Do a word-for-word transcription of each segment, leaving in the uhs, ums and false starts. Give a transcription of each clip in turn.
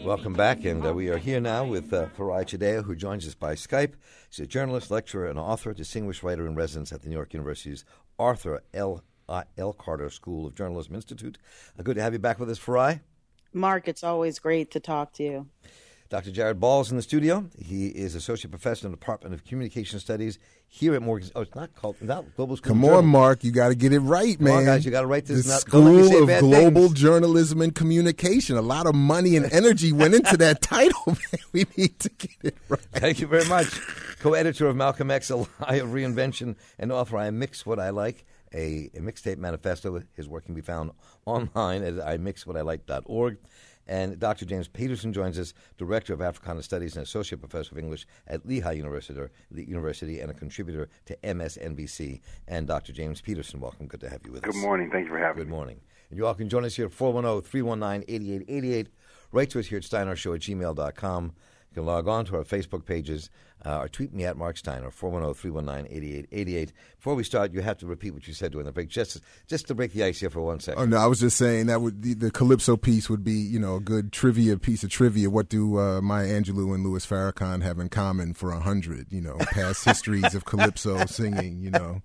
Welcome back, and uh, we are here now with uh, Farai Chideya, who joins us by Skype. She's a journalist, lecturer, and author, distinguished writer in residence at the New York University's Arthur L. Uh, L. Carter School of Journalism Institute. Uh, good to have you back with us, Farai. Mark, it's always great to talk to you. Doctor Jared Ball is in the studio. He is Associate Professor in the Department of Communication Studies here at Morgan. Oh, it's not called not Global School. Come of on, Mark. You got to get it right, man. Come on, guys. You got to write this. The not, School of Global things. Journalism and Communication. A lot of money and energy went into that title, man. We need to get it right. Thank you very much. Co-editor of Malcolm X, A Lie of Reinvention, and author I Mix What I Like, a, a mixtape manifesto. His work can be found online at i mix what i like dot org. And Doctor James Peterson joins us, Director of Africana Studies and Associate Professor of English at Lehigh University, University and a contributor to M S N B C. And Doctor James Peterson, welcome. Good to have you with Good us. Good morning. Thank you for having Good me. Good morning. And you all can join us here at four one zero, three one nine, eight eight eight eight. Write to us here at steinershow at gmail dot com. You can log on to our Facebook pages uh, or tweet me at Mark Steiner, four one zero, three one nine, eight eight eight eight. Before we start, you have to repeat what you said during the break, just just to break the ice here for one second. Oh, no, I was just saying that would the, the Calypso piece would be, you know, a good trivia piece of trivia. What do uh, Maya Angelou and Louis Farrakhan have in common for a hundred, you know, past histories of Calypso singing, you know.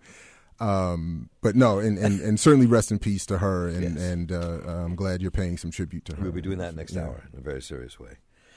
Um, but no, and, and, and certainly rest in peace to her, and, yes. and uh, I'm glad you're paying some tribute to her. We'll be doing that next yeah. hour in a very serious way.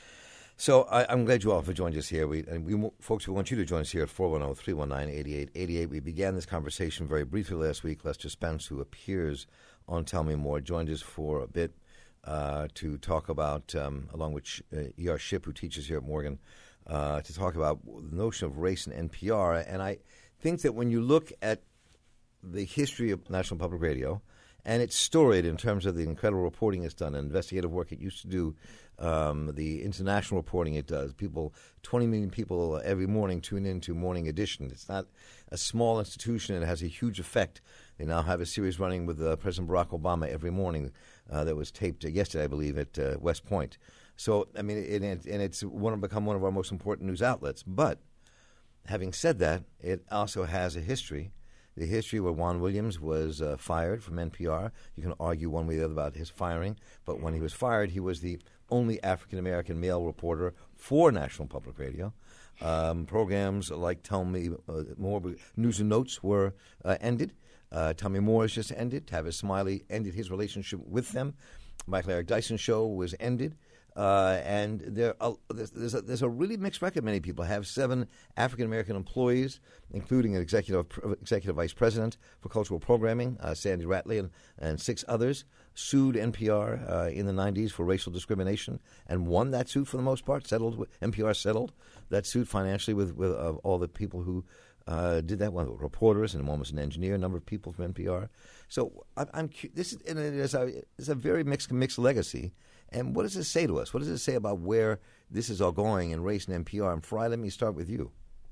So I, I'm glad you all have joined us here. We, and we, folks, we want you to join us here at four one zero, three one nine, eight eight eight eight. We began this conversation very briefly last week. Lester Spence, who appears on Tell Me More, joined us for a bit uh, to talk about, um, along with uh, E R Shipp, who teaches here at Morgan, uh, to talk about the notion of race in N P R. And I think that when you look at the history of National Public Radio, and it's storied in terms of the incredible reporting it's done, and investigative work it used to do, um, the international reporting it does. People, twenty million people every morning tune in to Morning Edition. It's not a small institution, and it has a huge effect. They now have a series running with uh, President Barack Obama every morning uh, that was taped uh, yesterday, I believe, at uh, West Point. So, I mean, it, it, and it's one, become one of our most important news outlets. But having said that, it also has a history. The history where Juan Williams was uh, fired from N P R. You can argue one way or the other about his firing, but when he was fired, he was the only African-American male reporter for National Public Radio. Um, programs like Tell Me uh, More, News and Notes were uh, ended. Uh, Tell Me More has just ended. Tavis Smiley ended his relationship with them. Michael Eric Dyson show was ended. Uh, and there, uh, there's, there's, a, there's a really mixed record. Many people have seven African-American employees, including an executive executive vice president for cultural programming, uh, Sandy Ratley, and, and six others, sued N P R uh, in the nineties for racial discrimination and won that suit for the most part. Settled N P R settled that suit financially with, with uh, all the people who uh, did that. One, reporters, and one was an engineer, a number of people from N P R. So I, I'm this is, and it is a, it's a very mixed mixed legacy. And what does it say to us? What does it say about where this is all going in race and N P R? And Farai, let me start with you.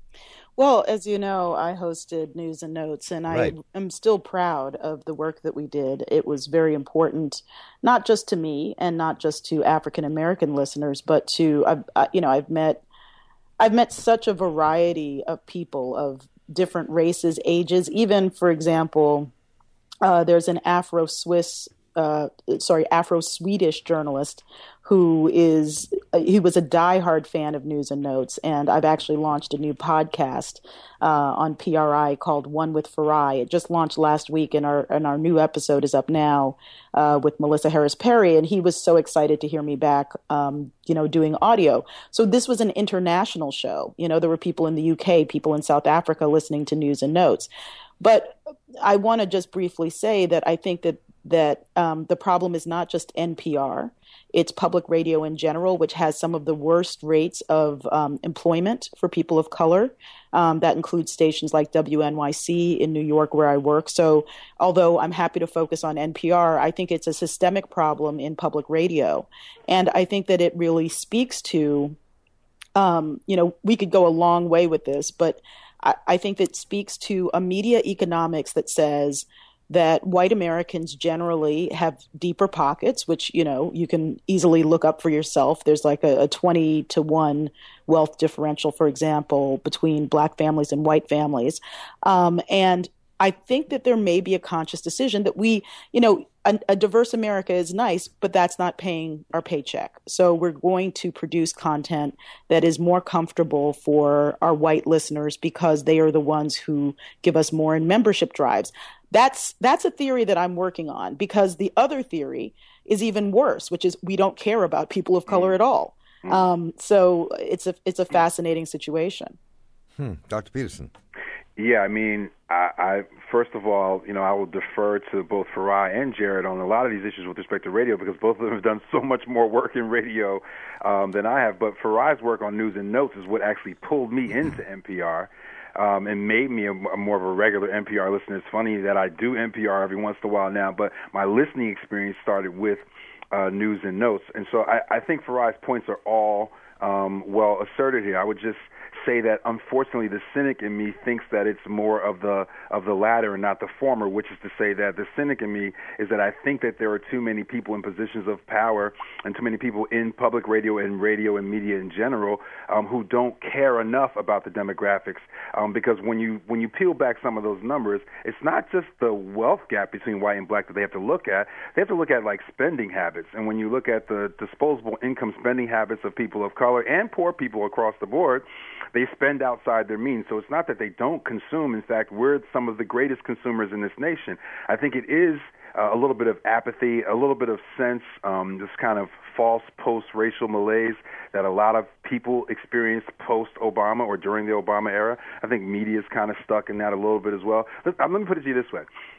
Well, as you know, I hosted News and Notes, and right. I am still proud of the work that we did. It was very important, not just to me and not just to African American listeners, but to I've, I, you know I've met I've met such a variety of people of different races, ages. Even, for example, uh, there's an Afro-Swiss. Uh, sorry, Afro-Swedish journalist who is uh, he was a diehard fan of News and Notes, and I've actually launched a new podcast uh, on P R I called One with Farai. It just launched last week, and our and our new episode is up now uh, with Melissa Harris Perry, and he was so excited to hear me back, um, you know, doing audio. So this was an international show. You know, there were people in the U K, people in South Africa listening to News and Notes. But I want to just briefly say that I think that that um, the problem is not just N P R. It's public radio in general, which has some of the worst rates of um, employment for people of color. Um, that includes stations like W N Y C in New York, where I work. So although I'm happy to focus on N P R, I think it's a systemic problem in public radio. And I think that it really speaks to, um, you know, we could go a long way with this, but I, I think that speaks to a media economics that says that white Americans generally have deeper pockets, which, you know, you can easily look up for yourself. There's like a, a twenty to one wealth differential, for example, between black families and white families. Um, and I think that there may be a conscious decision that we, you know, a, a diverse America is nice, but that's not paying our paycheck. So we're going to produce content that is more comfortable for our white listeners because they are the ones who give us more in membership drives. That's that's a theory that I'm working on, because the other theory is even worse, which is we don't care about people of color at all. Um, so it's a it's a fascinating situation. Hmm. Doctor Peterson. Yeah, I mean, I, I first of all, you know, I will defer to both Farai and Jared on a lot of these issues with respect to radio, because both of them have done so much more work in radio um, than I have. But Farai's work on News and Notes is what actually pulled me into N P R um, and made me a, a more of a regular N P R listener. It's funny that I do N P R every once in a while now, but my listening experience started with uh, News and Notes. And so I, I think Farai's points are all um, well asserted here. I would just say that unfortunately the cynic in me thinks that it's more of the of the latter and not the former, which is to say that the cynic in me is that I think that there are too many people in positions of power and too many people in public radio and radio and media in general um, who don't care enough about the demographics, um, because when you when you peel back some of those numbers, it's not just the wealth gap between white and black that they have to look at. They have to look at like spending habits, and when you look at the disposable income spending habits of people of color and poor people across the board, they spend outside their means. So it's not that they don't consume. In fact, we're some of the greatest consumers in this nation. I think it is uh, a little bit of apathy, a little bit of sense, um, this kind of false post-racial malaise that a lot of people experienced post-Obama or during the Obama era. I think media is kind of stuck in that a little bit as well. Let, let me put it to you this way.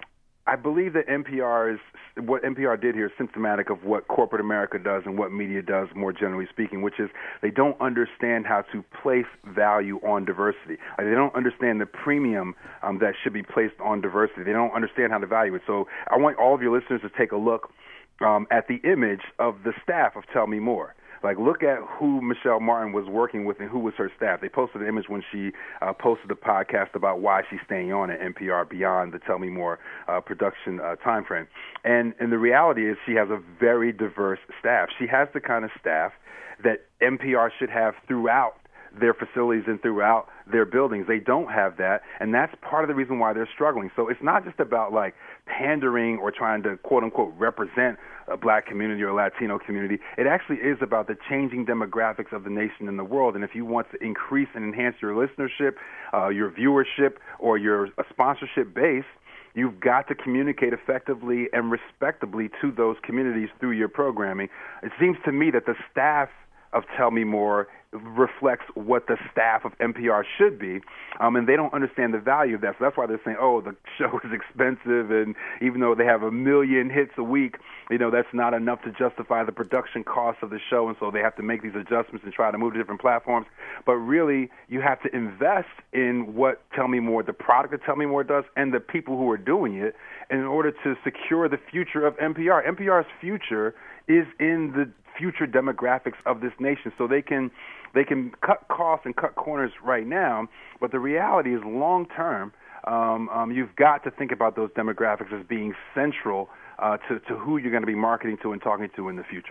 I believe that N P R is, what N P R did here is symptomatic of what corporate America does and what media does, more generally speaking, which is they don't understand how to place value on diversity. Like, they don't understand the premium um, that should be placed on diversity. They don't understand how to value it. So I want all of your listeners to take a look um, at the image of the staff of Tell Me More. Like, look at who Michelle Martin was working with and who was her staff. They posted an image when she uh, posted a podcast about why she's staying on at N P R beyond the Tell Me More uh, production uh, time frame. And, and the reality is she has a very diverse staff. She has the kind of staff that N P R should have throughout their facilities and throughout their buildings. They don't have that, and that's part of the reason why they're struggling. So it's not just about like pandering or trying to quote unquote represent a black community or a Latino community. It actually is about the changing demographics of the nation and the world. And if you want to increase and enhance your listenership, uh, your viewership, or your uh, sponsorship base, you've got to communicate effectively and respectably to those communities through your programming. It seems to me that the staff of Tell Me More reflects what the staff of N P R should be, um, and they don't understand the value of that. So that's why they're saying, oh, the show is expensive, and even though they have a million hits a week, you know, that's not enough to justify the production costs of the show, and so they have to make these adjustments and try to move to different platforms. But really, you have to invest in what Tell Me More, the product that Tell Me More does, and the people who are doing it in order to secure the future of N P R. N P R's future is in the future demographics of this nation, so they can they can cut costs and cut corners right now, but the reality is long term, um, um, you've got to think about those demographics as being central uh, to, to who you're going to be marketing to and talking to in the future.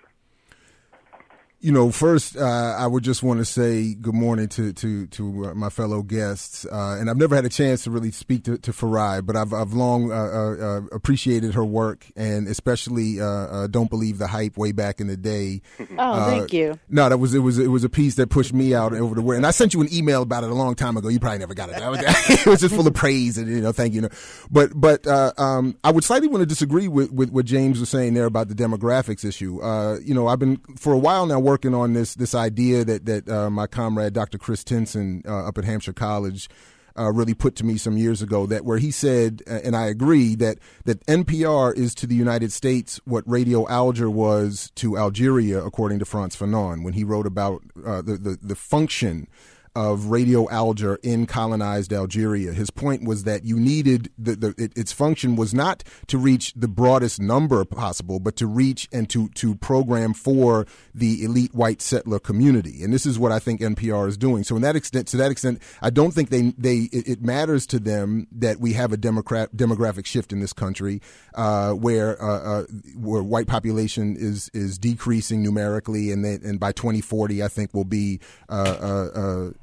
You know, first, uh, I would just want to say good morning to to to uh, my fellow guests, uh, and I've never had a chance to really speak to, to Farai, but I've I've long uh, uh, appreciated her work, and especially uh, uh, "Don't Believe the Hype" way back in the day. Oh, uh, thank you. No, that was it was it was a piece that pushed me out over the way, and I sent you an email about it a long time ago. You probably never got it. That was, it was just full of praise and you know, thank you. But but uh, um, I would slightly want to disagree with, with what James was saying there about the demographics issue. Uh, you know, I've been for a while now working on this this idea that that uh, my comrade Doctor Chris Tinson uh, up at Hampshire College uh, really put to me some years ago, that where he said, and I agree, that that N P R is to the United States what Radio Alger was to Algeria, according to Frantz Fanon, when he wrote about uh, the, the the function of Radio Alger in colonized Algeria. His point was that you needed the, the it, its function was not to reach the broadest number possible, but to reach and to to program for the elite white settler community. And this is what I think N P R is doing. So in that extent, to that extent, I don't think they they it, it matters to them that we have a democrat demographic shift in this country, uh, where uh, uh, where white population is is decreasing numerically, and they, and by twenty forty, I think will be uh, uh, uh,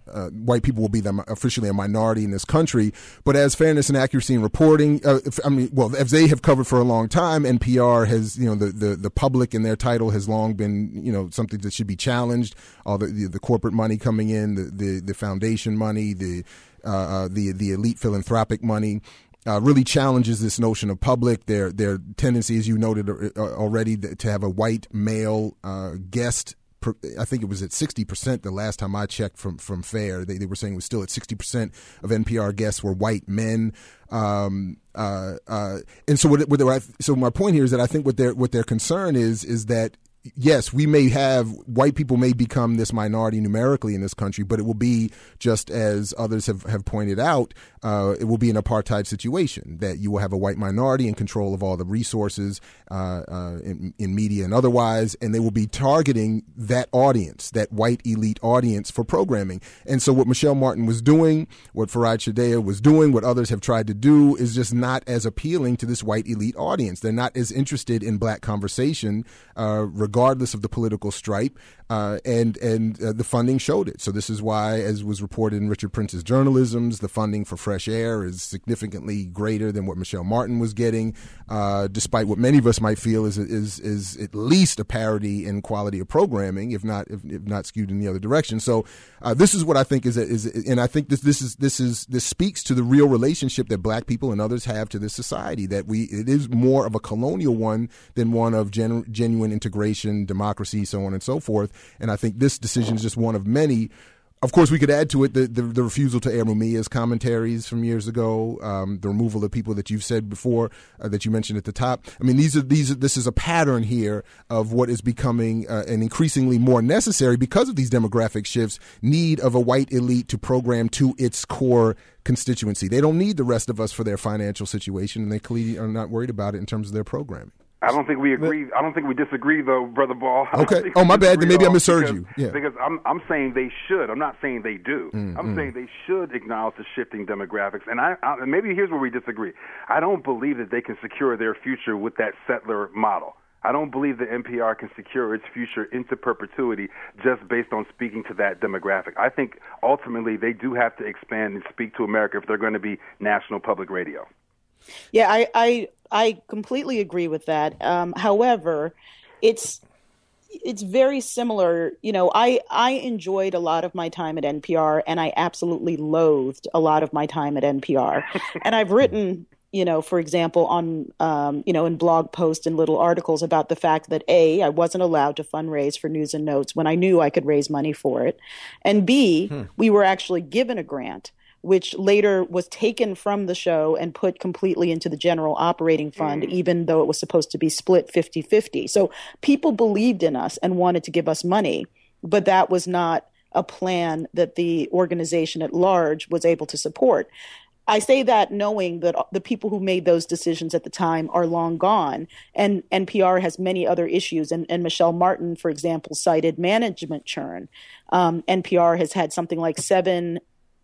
uh, white people will be the, officially a minority in this country. But as fairness and accuracy in reporting, uh, if, I mean, well, as they have covered for a long time, N P R has, you know, the, the, the public in their title has long been, you know, something that should be challenged. All the, the, the corporate money coming in, the, the, the foundation money, the, uh, the, the elite philanthropic money. Uh, really challenges this notion of public. Their their tendency, as you noted uh, already, to have a white male uh, guest. Per, I think it was at sixty percent the last time I checked from from FAIR. They, they were saying it was still at sixty percent of N P R guests were white men. Um, uh, uh, and so what, what I, so my point here is that I think what their what their concern is is that. Yes, we may have white people may become this minority numerically in this country, but it will be just as others have, have pointed out. Uh, it will be an apartheid situation that you will have a white minority in control of all the resources uh, uh, in, in media and otherwise, and they will be targeting that audience, that white elite audience for programming. And so, what Michelle Martin was doing, what Farhad Shadea was doing, what others have tried to do, is just not as appealing to this white elite audience. They're not as interested in black conversation. Uh, regardless of the political stripe, uh, and and uh, the funding showed it. So this is why, as was reported in Richard Prince's journalisms, the funding for Fresh Air is significantly greater than what Michelle Martin was getting, uh, despite what many of us might feel is is is at least a parity in quality of programming, if not if, if not skewed in the other direction. So uh, this is what I think is is, and I think this this is this is this speaks to the real relationship that black people and others have to this society. That we it is more of a colonial one than one of gen, genuine integration, democracy, so on and so forth. And I think this decision is just one of many. Of course, we could add to it the, the, the refusal to air Mumia's commentaries from years ago, um, the removal of people that you've said before, uh, that you mentioned at the top. I mean, these are these. Are, this is a pattern here of what is becoming uh, an increasingly more necessary because of these demographic shifts. Need of a white elite to program to its core constituency. They don't need the rest of us for their financial situation, and they clearly are not worried about it in terms of their programming. I don't think we agree. I don't think we disagree, though, Brother Ball. Okay. Oh, my bad. Then maybe I misheard because, you. Yeah. Because I'm I'm saying they should. I'm not saying they do. Mm, I'm mm. saying they should acknowledge the shifting demographics. And I, I maybe here's where we disagree. I don't believe that they can secure their future with that settler model. I don't believe that N P R can secure its future into perpetuity just based on speaking to that demographic. I think ultimately they do have to expand and speak to America if they're going to be national public radio. Yeah, I, I I completely agree with that. Um, however, it's it's very similar. You know, I I enjoyed a lot of my time at N P R, and I absolutely loathed a lot of my time at N P R. And I've written, you know, for example, on um, you know, in blog posts and little articles about the fact that A, I wasn't allowed to fundraise for News and Notes when I knew I could raise money for it, and B, hmm. we were actually given a grant, which later was taken from the show and put completely into the general operating fund, mm. even though it was supposed to be split fifty-fifty. So people believed in us and wanted to give us money, but that was not a plan that the organization at large was able to support. I say that knowing that the people who made those decisions at the time are long gone, and N P R has many other issues. And, and Michelle Martin, for example, cited management churn. Um, N P R has had something like seven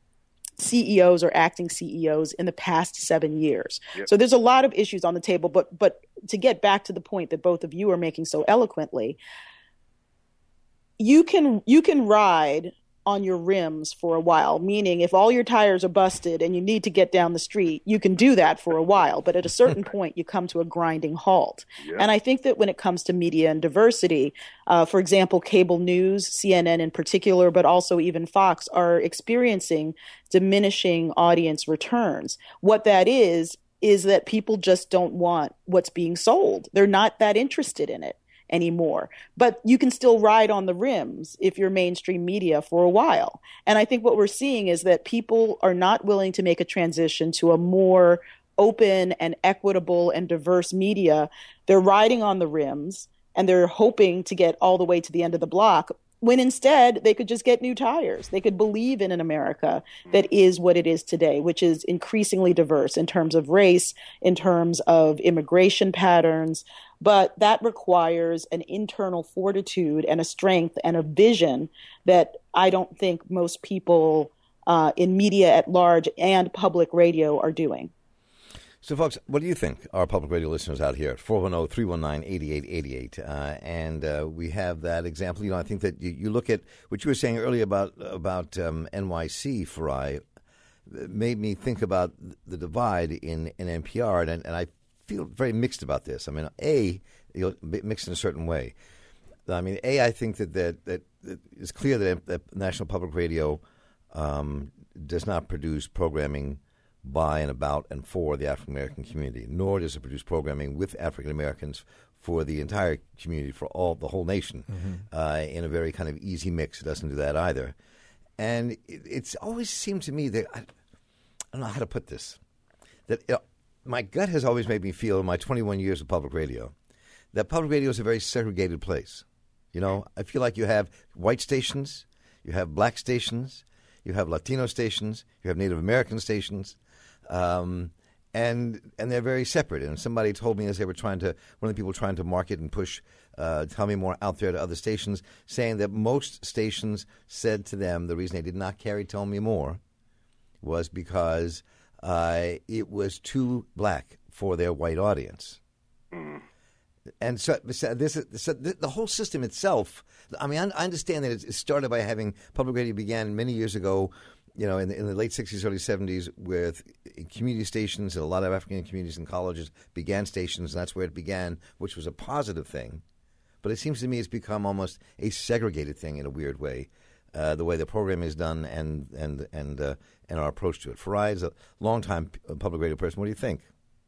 C E Os or acting C E Os in the past seven years. Yep. So there's a lot of issues on the table. But but to get back to the point that both of you are making so eloquently, you can you can ride on your rims for a while, meaning if all your tires are busted and you need to get down the street, you can do that for a while. But at a certain point, you come to a grinding halt. Yeah. And I think that when it comes to media and diversity, uh, for example, cable news, C N N in particular, but also even Fox, are experiencing diminishing audience returns. What that is, is that people just don't want what's being sold. They're not that interested in it anymore. But you can still ride on the rims if you're mainstream media for a while. And I think what we're seeing is that people are not willing to make a transition to a more open and equitable and diverse media. They're riding on the rims and they're hoping to get all the way to the end of the block, when instead they could just get new tires. They could believe in an America that is what it is today, which is increasingly diverse in terms of race, in terms of immigration patterns. But that requires an internal fortitude and a strength and a vision that I don't think most people uh, in media at large and public radio are doing. So, folks, what do you think, our public radio listeners out here at four one zero, three one nine, eight eight eight eight? Uh, and uh, we have that example. You know, I think that you, you look at what you were saying earlier about about um, N Y C, Farai, made me think about the divide in, in N P R, and, and I feel very mixed about this. I mean, A, you know, mixed in a certain way. I mean, A, I think that, that, that, that it's clear that, that National Public Radio um, does not produce programming by and about and for the African American community, nor does it produce programming with African Americans for the entire community, for all the whole nation, mm-hmm. uh, in a very kind of easy mix. It doesn't do that either. And it, it's always seemed to me that, I, I don't know how to put this, that you know, my gut has always made me feel in my twenty-one years of public radio that public radio is a very segregated place. You know, I feel like you have white stations, you have black stations, you have Latino stations, you have Native American stations, um, and and they're very separate. And somebody told me as they were trying to, one of the people trying to market and push uh, Tell Me More out there to other stations, saying that most stations said to them the reason they did not carry Tell Me More was because uh, it was too black for their white audience. Mm. And so, so this, so the whole system itself, I mean, I understand that it started by having public radio began many years ago, you know, in the, in the late sixties, early seventies, with community stations, and a lot of African communities and colleges began stations, and that's where it began, which was a positive thing. But it seems to me it's become almost a segregated thing in a weird way, uh, the way the program is done and and and uh, and our approach to it. Farai is a longtime public radio person. What do you think?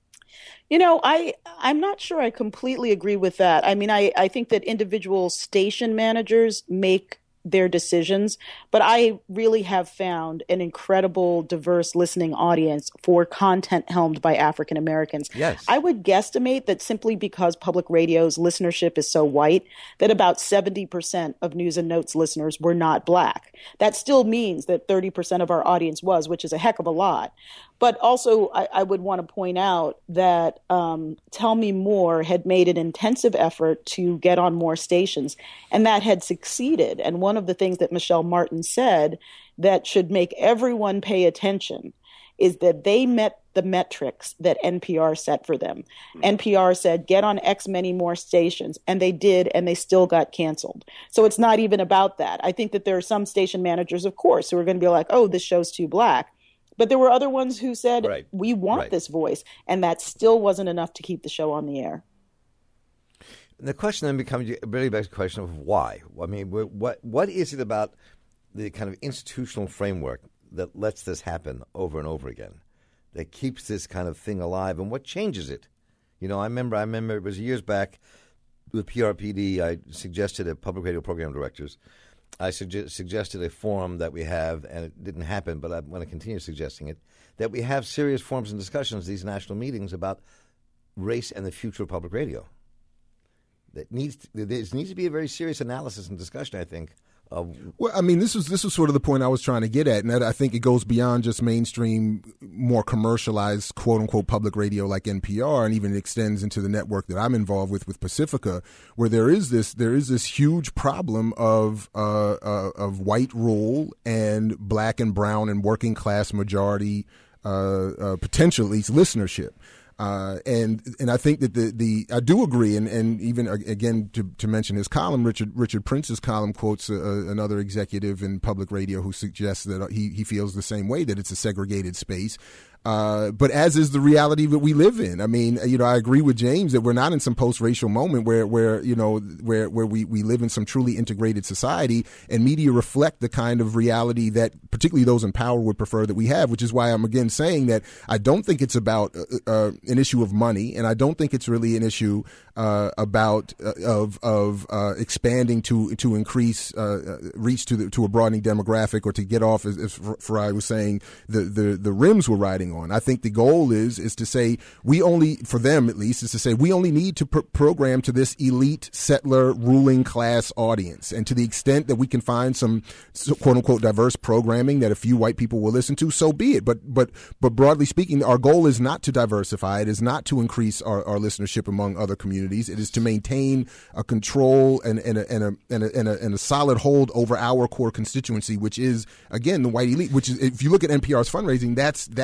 You know, I, I'm not sure I completely agree with that. I mean, I, I think that individual station managers make their decisions, but I really have found an incredible, diverse listening audience for content helmed by African Americans. Yes. I would guesstimate that simply because public radio's listenership is so white, that about seventy percent of News and Notes listeners were not black. That still means that thirty percent of our audience was, which is a heck of a lot. But also, I, I would want to point out that um, Tell Me More had made an intensive effort to get on more stations, and that had succeeded. And one of the things that Michelle Martin said that should make everyone pay attention is that they met the metrics that N P R set for them. Mm-hmm. N P R said, get on X many more stations, and they did, and they still got canceled. So it's not even about that. I think that there are some station managers, of course, who are going to be like, oh, this show's too black. But there were other ones who said, right. we want right. this voice, and that still wasn't enough to keep the show on the air. And the question then becomes really back to the question of why. I mean, what what is it about the kind of institutional framework that lets this happen over and over again, that keeps this kind of thing alive, and what changes it? You know, I remember, I remember it was years back with P R P D, I suggested at Public Radio Program Directors, I suggest, suggested a forum that we have, and it didn't happen, but I want to continue suggesting it, that we have serious forums and discussions, these national meetings, about race and the future of public radio. That needs to, there needs to be a very serious analysis and discussion, I think. Of well, I mean, this was this was sort of the point I was trying to get at, and that I think it goes beyond just mainstream, more commercialized, quote unquote, public radio like N P R, and even extends into the network that I'm involved with, with Pacifica, where there is this there is this huge problem of uh, uh, of white rule and black and brown and working class majority uh, uh, potential, at least listenership. Uh, and and I think that the, the I do agree, and, and even uh, again to, to mention his column, Richard Richard Prince's column quotes uh, another executive in public radio who suggests that he he feels the same way, that it's a segregated space. Uh, but as is the reality that we live in. I mean, you know, I agree with James that we're not in some post-racial moment where, where you know, where where we, we live in some truly integrated society, and media reflect the kind of reality that particularly those in power would prefer that we have, which is why I'm again saying that I don't think it's about uh, uh, an issue of money, and I don't think it's really an issue uh, about uh, of of uh, expanding to to increase uh, reach to the, to a broadening demographic, or to get off, as, as Farai was saying, the, the, the rims we're riding on. I think the goal is is to say we only, for them at least, is to say we only need to pr- program to this elite settler ruling class audience, and to the extent that we can find some quote unquote diverse programming that a few white people will listen to, so be it. But but but broadly speaking, our goal is not to diversify. It is not to increase our, our listenership among other communities. It is to maintain a control and and a, and a and a and a and a solid hold over our core constituency, which is again the white elite. Which is, if you look at N P R's fundraising, that's that's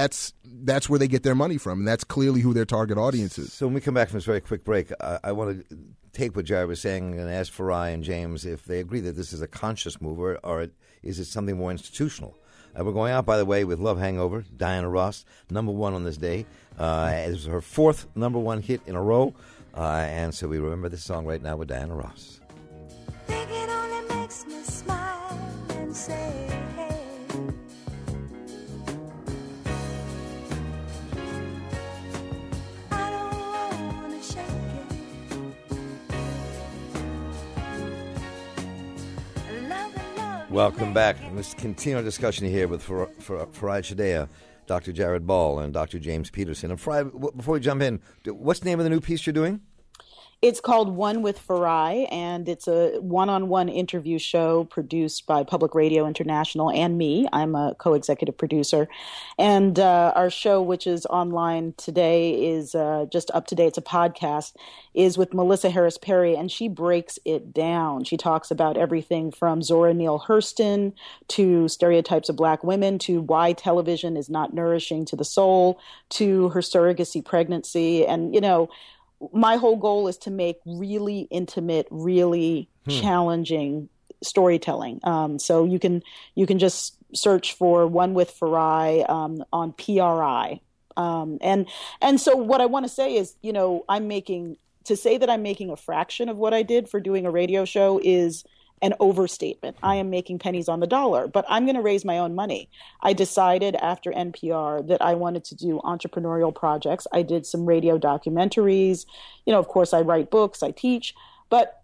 that's where they get their money from, and that's clearly who their target audience is. So when we come back from this very quick break, I, I want to take what Jared was saying and ask Farai and James if they agree that this is a conscious move, or, or it, is it something more institutional? Uh, we're going out, by the way, with Love Hangover, Diana Ross, number one on this day. Uh, it was her fourth number one hit in a row, uh, and so we remember this song right now with Diana Ross. Think it only makes me smile and say, hey. I don't wanna shake it. Love and love. Welcome back. Let's continue our discussion here with Farai Chideya, Doctor Jared Ball, and Doctor James Peterson. And Farai, before we jump in, what's the name of the new piece you're doing? It's called One with Farai, and it's a one-on-one interview show produced by Public Radio International and me. I'm a co-executive producer. And uh, our show, which is online today, is uh, just up to date. It's a podcast, is with Melissa Harris Perry, and she breaks it down. She talks about everything from Zora Neale Hurston to stereotypes of black women to why television is not nourishing to the soul to her surrogacy pregnancy. And, you know, my whole goal is to make really intimate, really hmm. challenging storytelling. Um, so you can you can just search for One with Farai um, on P R I. Um, and and so what I want to say is, you know, I'm making to say that I'm making a fraction of what I did for doing a radio show is an overstatement. I am making pennies on the dollar, but I'm going to raise my own money. I decided after N P R that I wanted to do entrepreneurial projects. I did some radio documentaries. You know, of course, I write books, I teach, but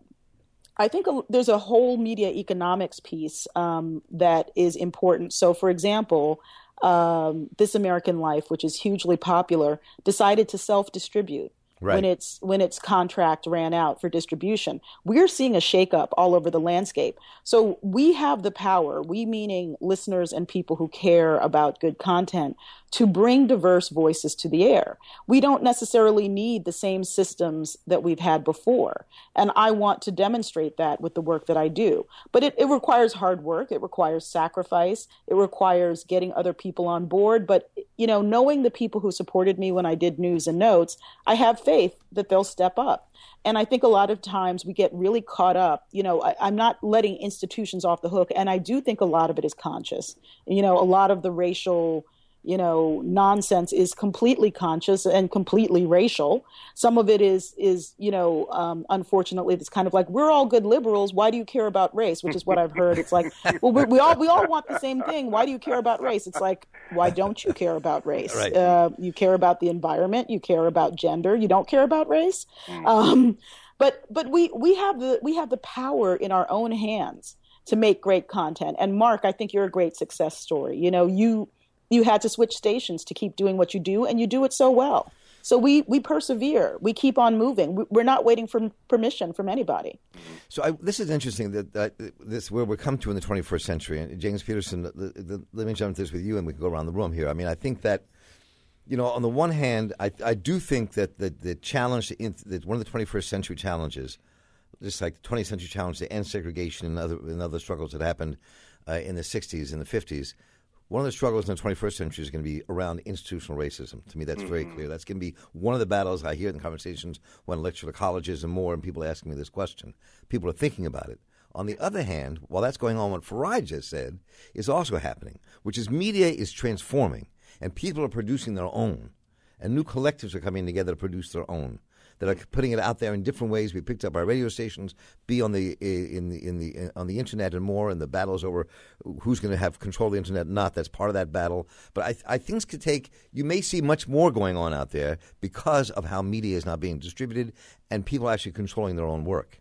I think a, there's a whole media economics piece um, that is important. So, for example, um, This American Life, which is hugely popular, decided to self-distribute. Right. When its when its contract ran out for distribution. We're seeing a shakeup all over the landscape. So we have the power, we meaning listeners and people who care about good content, to bring diverse voices to the air. We don't necessarily need the same systems that we've had before. And I want to demonstrate that with the work that I do. But it, it requires hard work. It requires sacrifice. It requires getting other people on board. But, you know, knowing the people who supported me when I did News and Notes, I have faith that they'll step up. And I think a lot of times we get really caught up. You know, I, I'm not letting institutions off the hook. And I do think a lot of it is conscious. You know, a lot of the racial, you know, nonsense is completely conscious and completely racial. Some of it is, is you know, um, unfortunately, it's kind of like, we're all good liberals. Why do you care about race? Which is what I've heard. It's like, well, we, we all we all want the same thing. Why do you care about race? It's like, why don't you care about race? Right. Uh, you care about the environment. You care about gender. You don't care about race. Um, but but we we have the we have the power in our own hands to make great content. And Mark, I think you're a great success story. You know, you. You had to switch stations to keep doing what you do, and you do it so well. So we, we persevere. We keep on moving. We're not waiting for permission from anybody. So I, this is interesting that, that this where we come to in the twenty-first century. And James Peterson, the, the, let me jump to this with you, and we can go around the room here. I mean, I think that, you know, on the one hand, I, I do think that the, the challenge, in, that one of the twenty-first century challenges, just like the twentieth century challenge to end segregation and other, and other struggles that happened uh, in the sixties and the fifties, one of the struggles in the twenty-first century is going to be around institutional racism. To me, that's mm-hmm. very clear. That's going to be one of the battles I hear in conversations when I lecture to colleges and more, and people asking me this question. People are thinking about it. On the other hand, while that's going on, what Farai just said is also happening, which is media is transforming, and people are producing their own, and new collectives are coming together to produce their own, that are putting it out there in different ways. We picked up our radio stations, be on the in the in the on the internet and more, and the battles over who's going to have control of the internet. Not that's part of that battle. But I, I think could take. You may see much more going on out there because of how media is now being distributed and people actually controlling their own work.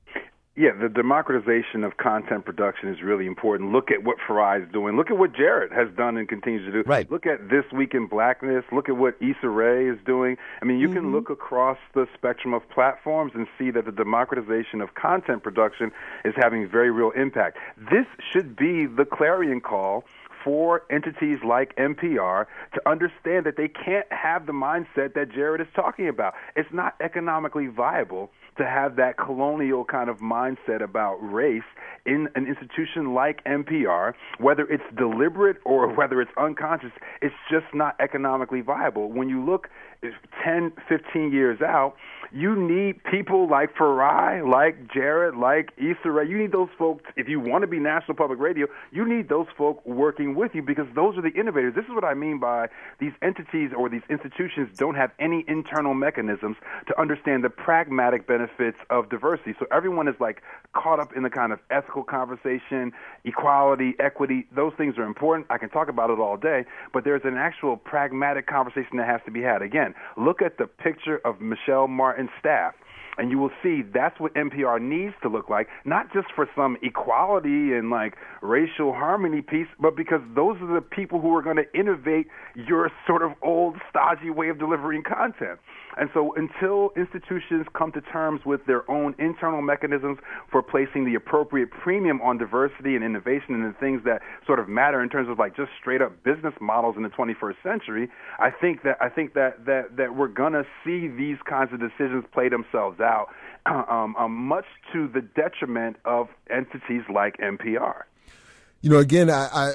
Yeah, the democratization of content production is really important. Look at what Farai is doing. Look at what Jared has done and continues to do. Right. Look at This Week in Blackness. Look at what Issa Rae is doing. I mean, you mm-hmm. can look across the spectrum of platforms and see that the democratization of content production is having very real impact. This should be the clarion call for entities like N P R to understand that they can't have the mindset that Jared is talking about. It's not economically viable to to have that colonial kind of mindset about race in an institution like N P R, whether it's deliberate or whether it's unconscious. It's just not economically viable. When you look ten, fifteen years out, you need people like Farai, like Jared, like Issa Rae. You need those folks. If you want to be National Public Radio, you need those folk working with you, because those are the innovators. This is what I mean by these entities or these institutions don't have any internal mechanisms to understand the pragmatic benefits of diversity. So everyone is like caught up in the kind of ethical conversation, equality, equity. Those things are important. I can talk about it all day, but there's an actual pragmatic conversation that has to be had. Again, look at the picture of Michelle Martin's staff, and you will see that's what N P R needs to look like, not just for some equality and like racial harmony piece, but because those are the people who are going to innovate your sort of old stodgy way of delivering content. And so until institutions come to terms with their own internal mechanisms for placing the appropriate premium on diversity and innovation and the things that sort of matter in terms of like just straight up business models in the twenty-first century, I think that I think that that, that we're going to see these kinds of decisions play themselves out, um, um, much to the detriment of entities like N P R. You know, again, I, I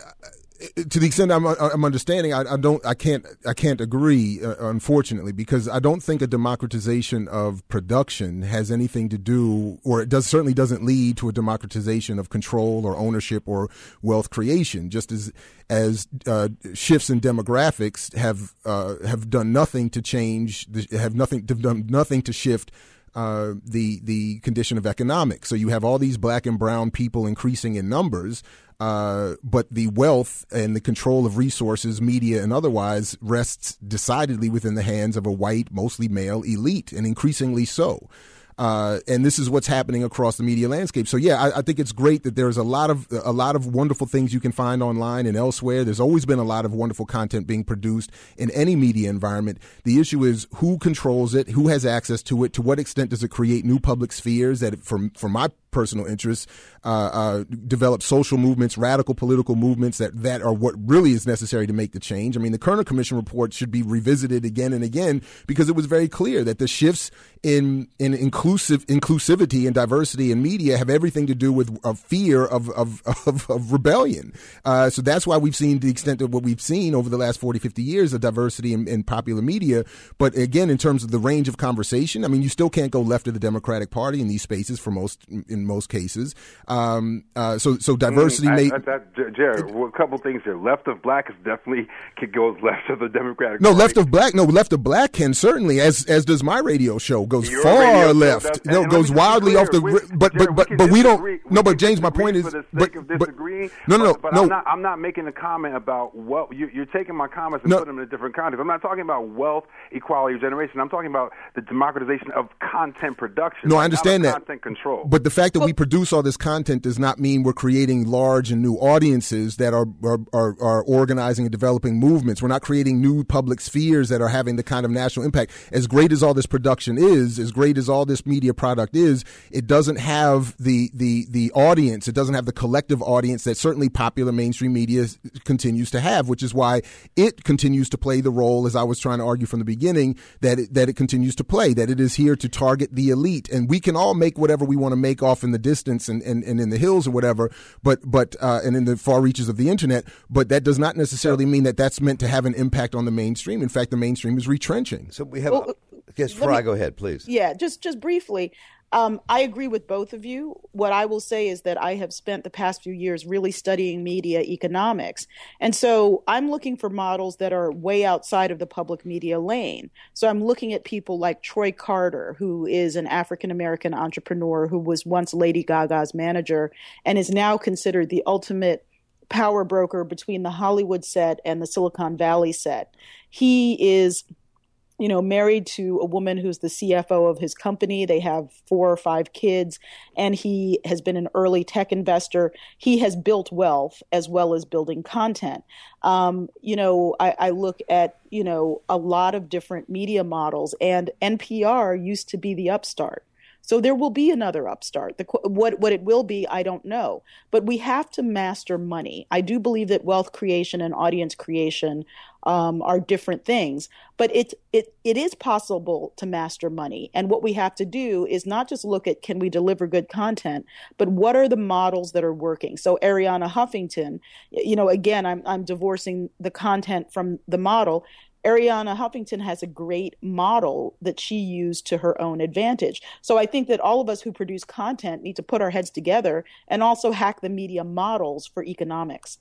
to the extent I'm, I'm understanding, I, I don't, I can't, I can't agree, uh, unfortunately, because I don't think a democratization of production has anything to do, or it does certainly doesn't lead to a democratization of control or ownership or wealth creation. Just as as uh, shifts in demographics have uh, have done nothing to change, have nothing, have done nothing to shift Uh, the the condition of economics. So you have all these black and brown people increasing in numbers, uh, but the wealth and the control of resources, media and otherwise, rests decidedly within the hands of a white, mostly male elite, and increasingly so. Uh, and this is what's happening across the media landscape. So yeah, I, I think it's great that there's a lot of a lot of wonderful things you can find online and elsewhere. There's always been a lot of wonderful content being produced in any media environment. The issue is who controls it, who has access to it, to what extent does it create new public spheres that, from from my personal interests, uh, uh, develop social movements, radical political movements that, that are what really is necessary to make the change. I mean, the Kerner Commission report should be revisited again and again, because it was very clear that the shifts in in inclusive inclusivity and diversity in media have everything to do with a fear of of, of, of rebellion. Uh, so that's why we've seen the extent of what we've seen over the last forty, fifty years of diversity in, in popular media. But again, in terms of the range of conversation, I mean, you still can't go left of the Democratic Party in these spaces for most in most cases. Um, uh, so so diversity mm, may. I, I, I, Jared, well, a couple things here. Left of black is definitely could go left of the Democratic no, Party. left of black. No, left of black can certainly, as as does my radio show, goes Your far left. Does, no, and goes wildly clear, off the. we, but Jared, but but but we don't. We no, but James, my point is. For the but, sake of but disagreeing, no, no, no, but, but no. I'm not. I'm not making a comment about what you, you're taking my comments and no. putting them in a different context. I'm not talking about wealth, equality, or generation. I'm talking about the democratization of content production. No, I understand not that. Content control. But the fact that we produce all this content does not mean we're creating large and new audiences that are, are are are organizing and developing movements. We're not creating new public spheres that are having the kind of national impact. As great as all this production is, as great as all this media product is, it doesn't have the the the audience. It doesn't have the collective audience that certainly popular mainstream media continues to have, which is why it continues to play the role, as I was trying to argue from the beginning, that it, that it continues to play, that it is here to target the elite. And we can all make whatever we want to make off in the distance and, and, and in the hills or whatever, but but uh, and in the far reaches of the internet, but that does not necessarily mean that that's meant to have an impact on the mainstream. In fact, the mainstream is retrenching. So we have, Well, yes, let Farai, me- go ahead, please. Yeah, just just briefly. Um, I agree with both of you. What I will say is that I have spent the past few years really studying media economics. And so I'm looking for models that are way outside of the public media lane. So I'm looking at people like Troy Carter, who is an African-American entrepreneur who was once Lady Gaga's manager and is now considered the ultimate power broker between the Hollywood set and the Silicon Valley set. He is you know, married to a woman who's the C F O of his company. They have four or five kids, and he has been an early tech investor. He has built wealth as well as building content. Um, you know, I, I look at, you know, a lot of different media models, and N P R used to be the upstart. So there will be another upstart. The, what, what it will be, I don't know. But we have to master money. I do believe that wealth creation and audience creation um, are different things. But it, it, it is possible to master money. And what we have to do is not just look at, can we deliver good content, but what are the models that are working? So Arianna Huffington, you know, again, I'm, I'm divorcing the content from the model. Arianna Huffington has a great model that she used to her own advantage. So I think that all of us who produce content need to put our heads together and also hack the media models for economics.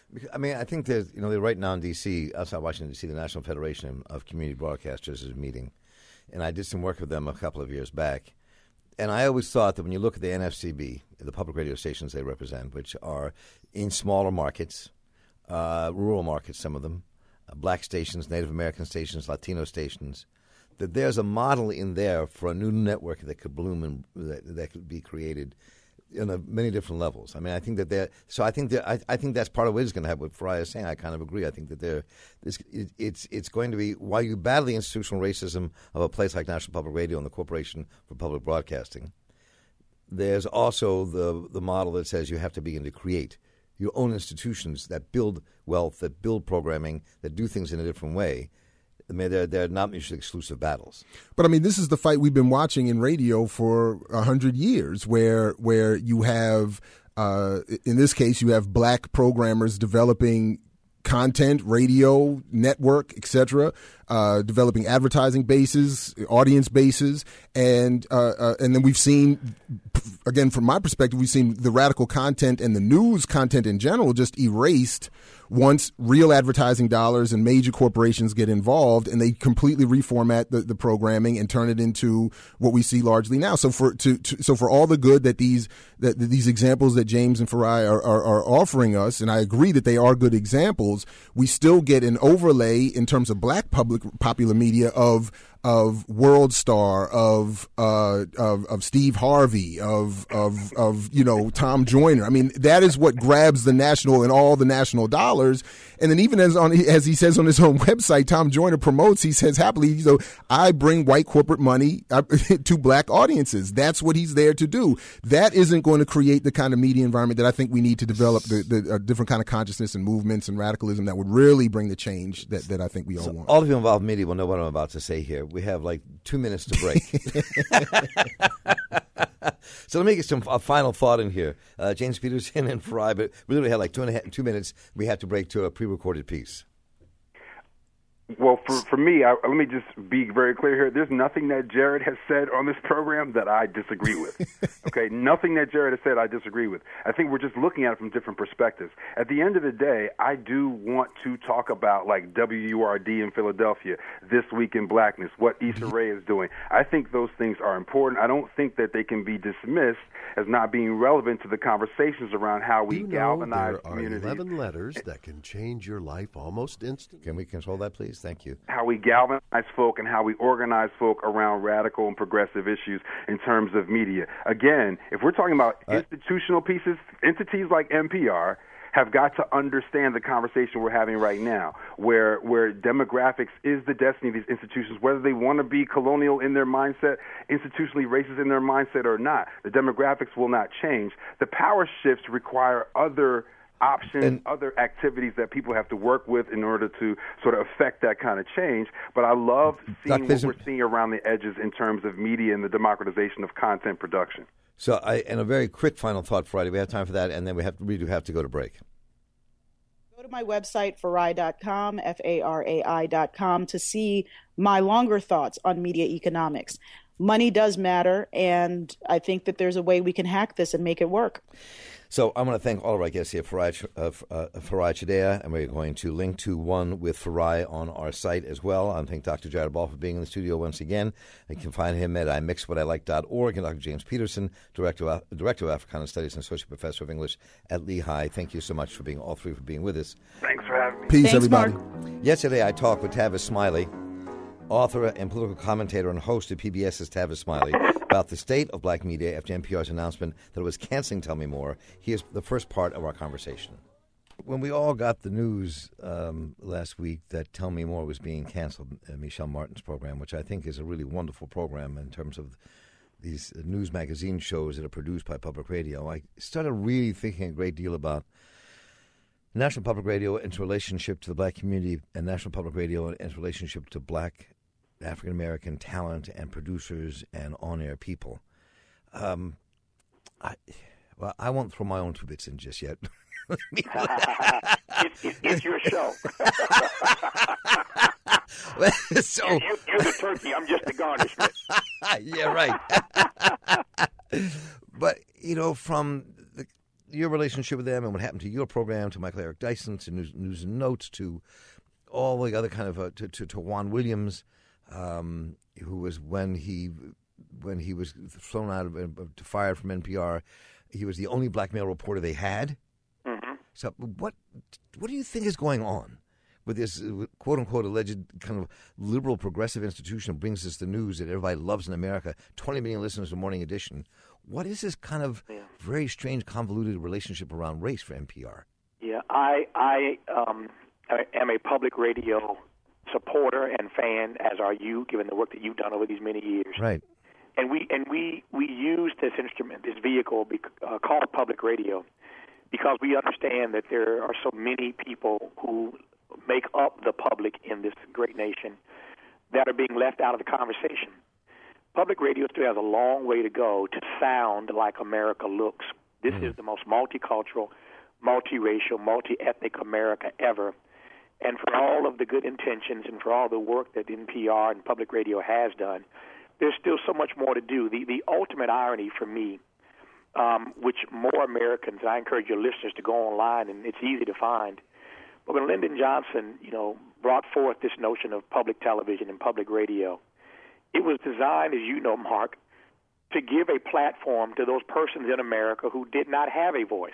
I mean, I think there's, you know, right now in D C, outside Washington, D C, the National Federation of Community Broadcasters is meeting. And I did some work with them a couple of years back. And I always thought that when you look at the N F C B, the public radio stations they represent, which are in smaller markets, uh, rural markets, some of them, uh, black stations, Native American stations, Latino stations, that there's a model in there for a new network that could bloom and that, that could be created on a, many different levels. I mean, I think that they're, so I think that I, I think that's part of what is going to happen. What Farai is saying, I kind of agree. I think that they're, this, it, it's it's going to be, while you battle the institutional racism of a place like National Public Radio and the Corporation for Public Broadcasting, there's also the the model that says you have to begin to create your own institutions that build wealth, that build programming, that do things in a different way. I mean, they're, they're not mutually exclusive battles. But, I mean, this is the fight we've been watching in radio for a hundred years, where where you have, uh, in this case, you have black programmers developing content, radio, network, et cetera, uh, developing advertising bases, audience bases, and uh, uh, and then we've seen, again, from my perspective, we've seen the radical content and the news content in general just erased once real advertising dollars and major corporations get involved, and they completely reformat the, the programming and turn it into what we see largely now. So for to, to so for all the good that these that, that these examples that James and Farai are, are, are offering us, and I agree that they are good examples, we still get an overlay in terms of black public popular media of of World Star, of uh, of of Steve Harvey, of of of you know Tom Joyner. I mean, that is what grabs the national and all the national dollars. And then even as on as he says on his own website, Tom Joyner promotes. He says happily, you know, I bring white corporate money to black audiences. That's what he's there to do. That isn't going to create the kind of media environment that I think we need to develop the, the a different kind of consciousness and movements and radicalism that would really bring the change that, that I think we all so want. All of you involved in media will know what I'm about to say here. We have like two minutes to break. So let me get some a final thought in here. Uh, James Peterson and Farai, but we literally had like two and a half, two minutes. We have to break to a pre-recorded piece. Well, for for me, I, let me just be very clear here. There's nothing that Jared has said on this program that I disagree with. Okay, nothing that Jared has said I disagree with. I think we're just looking at it from different perspectives. At the end of the day, I do want to talk about like W U R D in Philadelphia, This Week in Blackness, what Issa Rae is doing. I think those things are important. I don't think that they can be dismissed as not being relevant to the conversations around how we you know galvanize there are communities. eleven letters that can change your life almost instantly. Can we control that, please? Thank you. How we galvanize folk and how we organize folk around radical and progressive issues in terms of media. Again, if we're talking about uh, institutional pieces, entities like N P R have got to understand the conversation we're having right now, where where demographics is the destiny of these institutions, whether they want to be colonial in their mindset, institutionally racist in their mindset or not. The demographics will not change. The power shifts require other options, and other activities that people have to work with in order to sort of affect that kind of change. But I love seeing what we're seeing around the edges in terms of media and the democratization of content production. So, I, and a very quick final thought, Friday. We have time for that, and then we have we do have to go to break. Go to my website, farai dot com, F A R A I dot com, to see my longer thoughts on media economics. Money does matter, and I think that there's a way we can hack this and make it work. So I want to thank all of our guests here, Farai, uh, uh, Farai Chideya, and we're going to link to one with Farai on our site as well. I want to thank Doctor Jared Ball for being in the studio once again. You can find him at I mix what I like dot org, and Doctor James Peterson, Director of, Director of Africana Studies and Associate Professor of English at Lehigh. Thank you so much for being, all three for being with us. Thanks for having me. Peace, Thanks, everybody. Mark. Yesterday I talked with Tavis Smiley, author and political commentator and host of P B S's Tavis Smiley, about the state of black media after N P R's announcement that it was canceling Tell Me More. Here's the first part of our conversation. When we all got the news um, last week that Tell Me More was being canceled, uh, Michelle Martin's program, which I think is a really wonderful program in terms of these news magazine shows that are produced by public radio, I started really thinking a great deal about National Public Radio in its relationship to the black community and National Public Radio in its relationship to black African-American talent and producers and on-air people. Um, I, well, I won't throw my own two bits in just yet. it's, it's, it's your show. so, you, you, you're the turkey. I'm just the garnishment. Yeah, right. But, you know, from the, your relationship with them and what happened to your program, to Michael Eric Dyson, to News, News and Notes, to all the other kind of, uh, to, to, to Juan Williams, um, who was when he when he was thrown out of, uh, fired from N P R, he was the only black male reporter they had. Mm-hmm. So what what do you think is going on with this uh, quote-unquote alleged kind of liberal progressive institution that brings us the news that everybody loves in America, twenty million listeners to Morning Edition? What is this kind of yeah. very strange, convoluted relationship around race for N P R? Yeah, I, I, um, I am a public radio supporter and fan, as are you, given the work that you've done over these many years. Right. And we and we, we use this instrument, this vehicle uh, called public radio, because we understand that there are so many people who make up the public in this great nation that are being left out of the conversation. Public radio still has a long way to go to sound like America looks. This mm. is the most multicultural, multiracial, multi-ethnic America ever. And for all of the good intentions and for all the work that N P R and public radio has done, there's still so much more to do. The, the ultimate irony for me, um, which more Americans, I encourage your listeners to go online, and it's easy to find, but when Lyndon Johnson, you know, brought forth this notion of public television and public radio, it was designed, as you know, Mark, to give a platform to those persons in America who did not have a voice,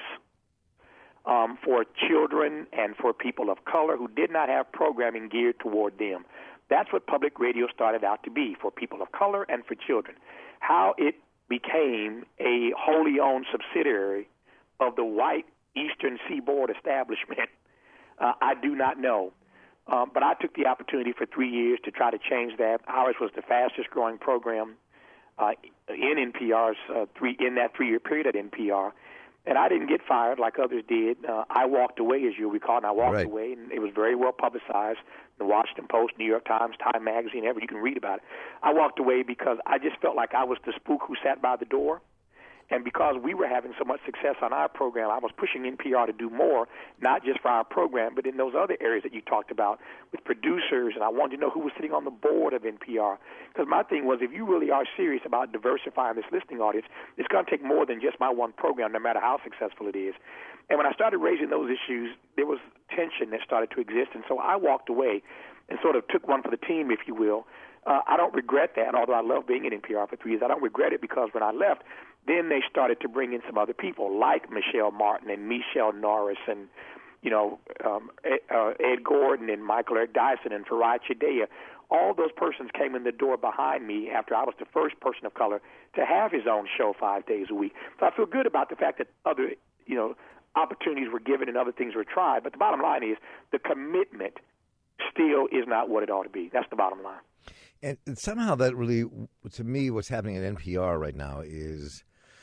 um, for children and for people of color who did not have programming geared toward them. That's what public radio started out to be, for people of color and for children. How it became a wholly owned subsidiary of the white Eastern Seaboard establishment, uh, I do not know. Um, but I took the opportunity for three years to try to change that. Ours was the fastest growing program uh, in N P R's uh, three in that three year period at N P R, and I didn't get fired like others did. Uh, I walked away, as you'll recall, and I walked right. away, and it was very well publicized. The Washington Post, New York Times, Time Magazine, ever you can read about it. I walked away because I just felt like I was the spook who sat by the door. And because we were having so much success on our program, I was pushing N P R to do more, not just for our program, but in those other areas that you talked about with producers. And I wanted to know who was sitting on the board of N P R. Because my thing was, if you really are serious about diversifying this listening audience, it's going to take more than just my one program, no matter how successful it is. And when I started raising those issues, there was tension that started to exist. And so I walked away and sort of took one for the team, if you will. Uh, I don't regret that, although I love being at N P R for three years. I don't regret it because when I left, then they started to bring in some other people like Michelle Martin and Michelle Norris and, you know, um, Ed, uh, Ed Gordon and Michael Eric Dyson and Farad Chidea. All those persons came in the door behind me after I was the first person of color to have his own show five days a week. So I feel good about the fact that other, you know, opportunities were given and other things were tried. But the bottom line is the commitment still is not what it ought to be. That's the bottom line. And somehow that really, to me, what's happening at N P R right now is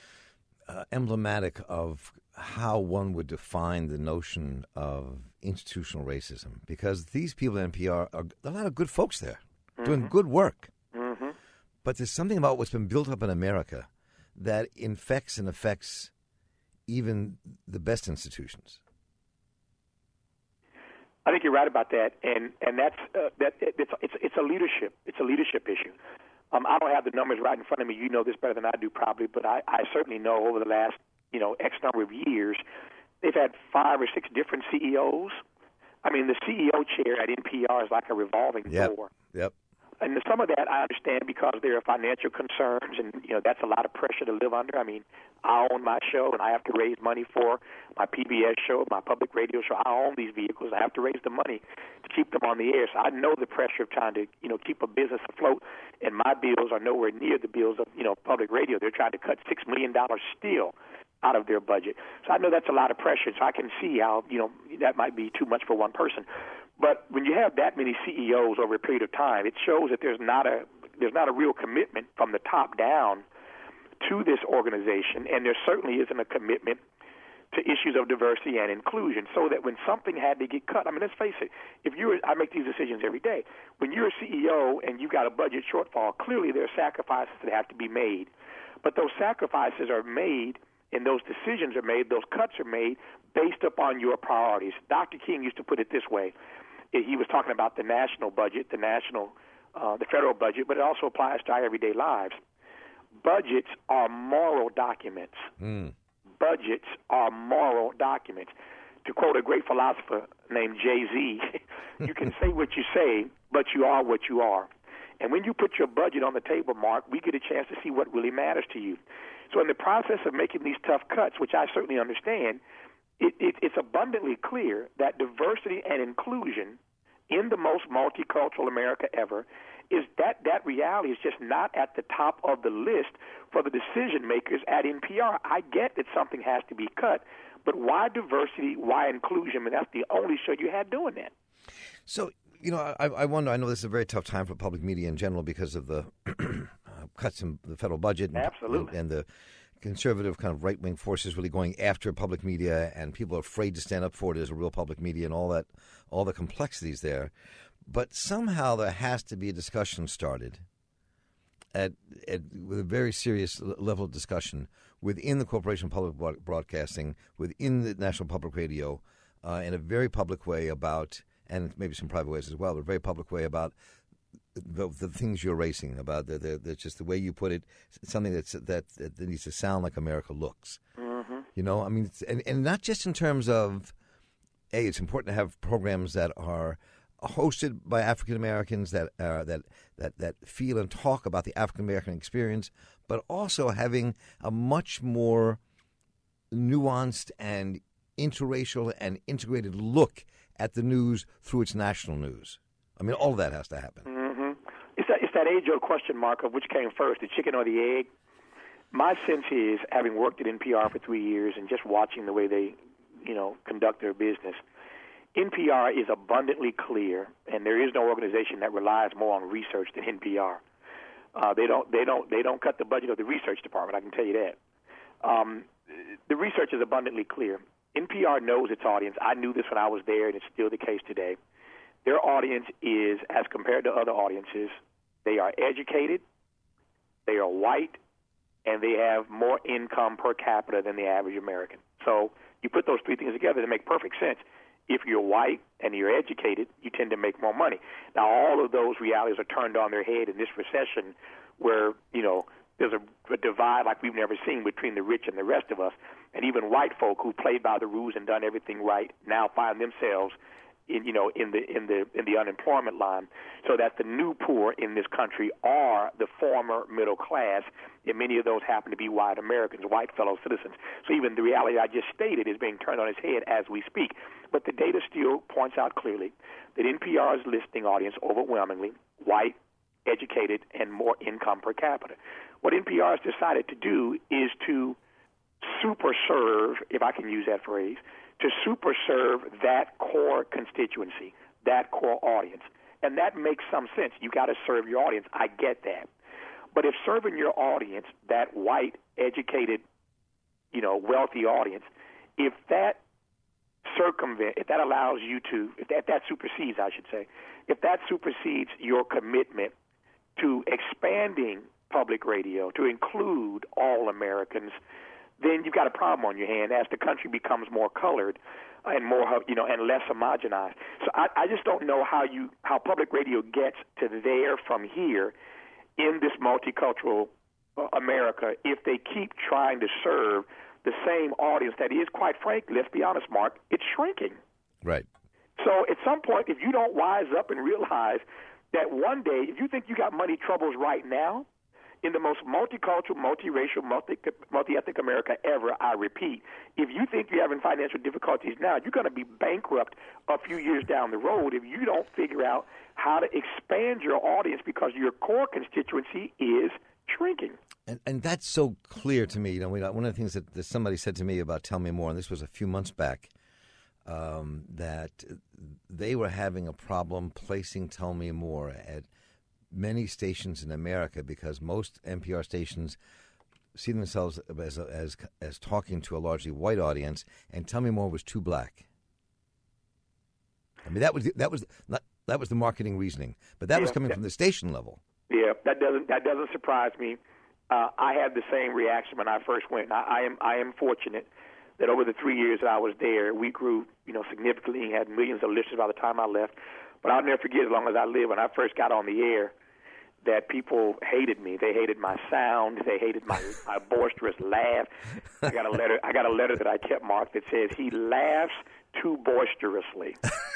uh, emblematic of how one would define the notion of institutional racism. Because these people at N P R are a lot of good folks there, mm-hmm. doing good work. Mm-hmm. But there's something about what's been built up in America that infects and affects even the best institutions. I think you're right about that, and and that's uh, that. It's it's it's a leadership. It's a leadership issue. Um, I don't have the numbers right in front of me. You know this better than I do, probably, but I, I certainly know over the last you know X number of years, they've had five or six different C E Os. I mean, the C E O chair at N P R is like a revolving yep. door. Yep. And some of that I understand because there are financial concerns, and you know that's a lot of pressure to live under. I mean, I own my show, and I have to raise money for my P B S show, my public radio show. I own these vehicles. I have to raise the money to keep them on the air. So I know the pressure of trying to, you know, keep a business afloat. And my bills are nowhere near the bills of, you know, public radio. They're trying to cut six million dollars still out of their budget. So I know that's a lot of pressure. So I can see how, you know, that might be too much for one person. But when you have that many C E Os over a period of time, it shows that there's not a there's not a real commitment from the top down to this organization, and there certainly isn't a commitment to issues of diversity and inclusion, so that when something had to get cut, I mean, let's face it, if you're, I make these decisions every day. When you're a C E O and you've got a budget shortfall, clearly there are sacrifices that have to be made. But those sacrifices are made and those decisions are made, those cuts are made based upon your priorities. Doctor King used to put it this way. He was talking about the national budget, the national, uh, the federal budget, but it also applies to our everyday lives. Budgets are moral documents. Mm. Budgets are moral documents. To quote a great philosopher named Jay-Z, you can say what you say, but you are what you are. And when you put your budget on the table, Mark, we get a chance to see what really matters to you. So in the process of making these tough cuts, which I certainly understand, it, it, it's abundantly clear that diversity and inclusion in the most multicultural America ever is that that reality is just not at the top of the list for the decision makers at N P R. I get that something has to be cut, but why diversity, why inclusion? I mean, that's the only show you had doing that. So, you know, I, I wonder, I know this is a very tough time for public media in general because of the cuts in the federal budget and, Absolutely. and, and the conservative kind of right-wing forces really going after public media, and people are afraid to stand up for it as a real public media and all that, all the complexities there. But somehow there has to be a discussion started at, at with a very serious level of discussion within the Corporation of Public Broadcasting, within the National Public Radio, uh, in a very public way about, and maybe some private ways as well, but a very public way about the, the things you're racing about, the, the, the, just the way you put it, something that's, that, that needs to sound like America looks. Mm-hmm. You know, I mean, it's, and, and not just in terms of, A, it's important to have programs that are hosted by African Americans that uh, that that that feel and talk about the African American experience, but also having a much more nuanced and interracial and integrated look at the news through its national news. I mean, all of that has to happen. Mm-hmm. It's that it's that age-old question, Mark, of which came first, the chicken or the egg. My sense is, having worked at N P R for three years and just watching the way they, you know, conduct their business, N P R is abundantly clear, and there is no organization that relies more on research than N P R. Uh, they don't, they don't, they don't cut the budget of the research department. I can tell you that. Um, the research is abundantly clear. N P R knows its audience. I knew this when I was there, and it's still the case today. Their audience is, as compared to other audiences, they are educated, they are white, and they have more income per capita than the average American. So you put those three things together, they make perfect sense. If you're white and you're educated, you tend to make more money. Now, all of those realities are turned on their head in this recession where, you know, there's a, a divide like we've never seen between the rich and the rest of us. And even white folk who played by the rules and done everything right now find themselves in, you know, in the in the in the unemployment line. So that the new poor in this country are the former middle class, and many of those happen to be white Americans, white fellow citizens. So even the reality I just stated is being turned on its head as we speak. But the data still points out clearly that N P R's listening audience overwhelmingly white, educated, and more income per capita. What N P R has decided to do is to super serve, if I can use that phrase, to super serve that core constituency, that core audience. And that makes some sense. You got to serve your audience. I get that. But if serving your audience, that white, educated, you know, wealthy audience, if that circumvent, if that allows you to, if that, that supersedes, I should say, if that supersedes your commitment to expanding public radio to include all Americans, then you've got a problem on your hand as the country becomes more colored and more, you know, and less homogenized. So I, I just don't know how you, how public radio gets to there from here in this multicultural uh, America if they keep trying to serve the same audience that is, quite frankly, let's be honest, Mark, it's shrinking. Right. So at some point, if you don't wise up and realize that one day, if you think you got money troubles right now, in the most multicultural, multiracial, multi, multi-ethnic America ever, I repeat, if you think you're having financial difficulties now, you're going to be bankrupt a few years down the road if you don't figure out how to expand your audience because your core constituency is shrinking. And, and that's so clear to me. You know, one of the things that, that somebody said to me about Tell Me More, and this was a few months back, um, that they were having a problem placing Tell Me More at many stations in America because most N P R stations see themselves as, as as talking to a largely white audience, and Tell Me More was too black. I mean, that was the, that was not that was the marketing reasoning, but that yeah, was coming that, from the station level. Yeah, that doesn't that doesn't surprise me. Uh, I had the same reaction when I first went. I, I am I am fortunate that over the three years that I was there, we grew, you know, significantly and had millions of listeners by the time I left. But I'll never forget, as long as I live, when I first got on the air, that people hated me. They hated my sound. They hated my, my boisterous laugh. I got a letter. I got a letter that I kept marked that says he laughs too boisterously.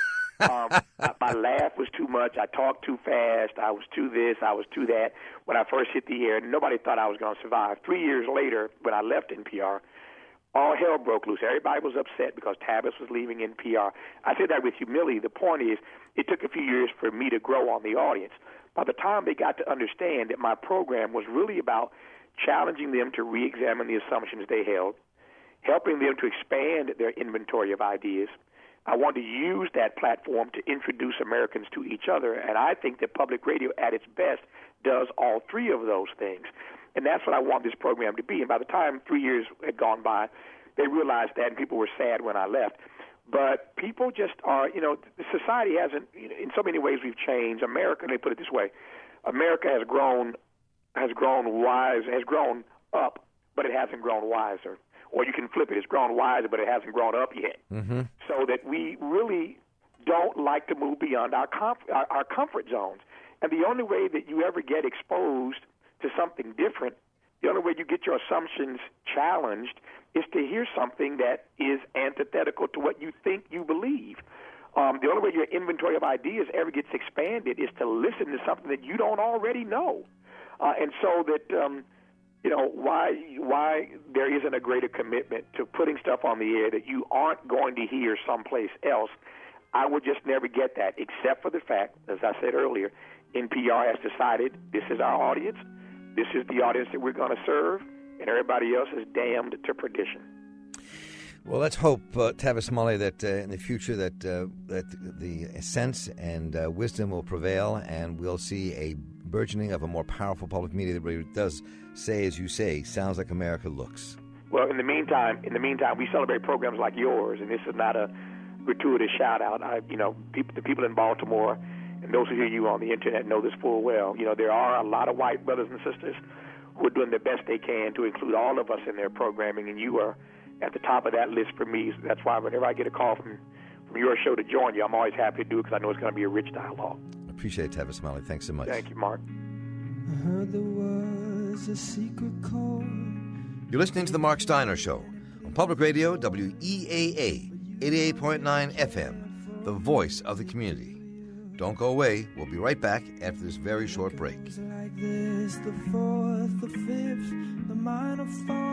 um, my laugh was too much. I talked too fast. I was too this. I was too that. When I first hit the air, nobody thought I was going to survive. Three years later, when I left N P R, all hell broke loose. Everybody was upset because Tavis was leaving N P R. I say that with humility. The point is, it took a few years for me to grow on the audience. By the time they got to understand that my program was really about challenging them to re-examine the assumptions they held, helping them to expand their inventory of ideas, I wanted to use that platform to introduce Americans to each other, and I think that public radio at its best does all three of those things. And that's what I want this program to be. And by the time three years had gone by, they realized that, and people were sad when I left. But people just are, you know, society hasn't, you know, in so many ways we've changed. America, let me put it this way, America has grown, has grown wise, has grown up, but it hasn't grown wiser. Or you can flip it, it's grown wiser, but it hasn't grown up yet. Mm-hmm. So that we really don't like to move beyond our, comf- our, our comfort zones. And the only way that you ever get exposed to something different, the only way you get your assumptions challenged is to hear something that is antithetical to what you think you believe. Um, the only way your inventory of ideas ever gets expanded is to listen to something that you don't already know. Uh, and so that, um, you know, why why there isn't a greater commitment to putting stuff on the air that you aren't going to hear someplace else, I would just never get that, except for the fact, as I said earlier, N P R has decided this is our audience, this is the audience that we're going to serve, and everybody else is damned to perdition. Well, let's hope, uh, Tavis Smalley, that uh, in the future that uh, that the sense and uh, wisdom will prevail, and we'll see a burgeoning of a more powerful public media that really does say, as you say, sounds like America looks. Well, in the meantime, in the meantime, we celebrate programs like yours, and this is not a gratuitous shout out. I, you know, people, the people in Baltimore, and those who hear you on the internet know this full well. You know, there are a lot of white brothers and sisters who are doing the best they can to include all of us in their programming, and you are at the top of that list for me. So that's why whenever I get a call from, from your show to join you, I'm always happy to do it because I know it's going to be a rich dialogue. Appreciate it, Tavis Smalley. Thanks so much. Thank you, Mark. I heard there was a secret chord. You're listening to The Mark Steiner Show on Public Radio, W E A A, eighty-eight point nine F M, the voice of the community. Don't go away. We'll be right back after this very short break. Like this, the fourth, the fifth, the minor fall.